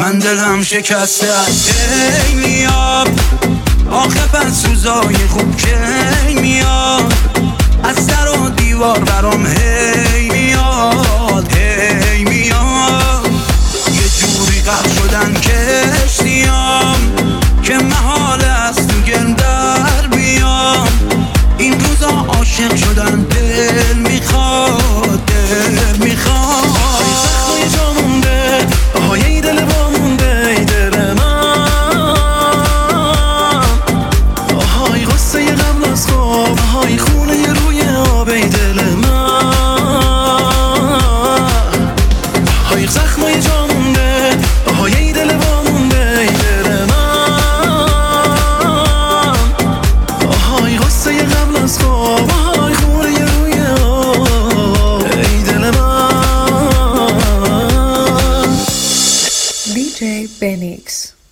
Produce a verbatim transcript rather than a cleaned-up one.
من دلم شکسته از کی میاد آخه پس روزای خوب کی میاد از در و دیوار برام هی میاد هی میاد یه جوری غرق شدن کشتیام که محال است تو گل در بیام این روزا عاشق شدن دل میخواد دل میخواد زخمای جا مونده آهای دل با مونده ای دل من آهای غصه قبل از خواب آهای خونه روی آب ای دل من آهای زخمای جا مونده آهای دل با مونده ای دل من آهای غصه قبل از خواب آهای خونه روی آب ای دل من دی جی Benix.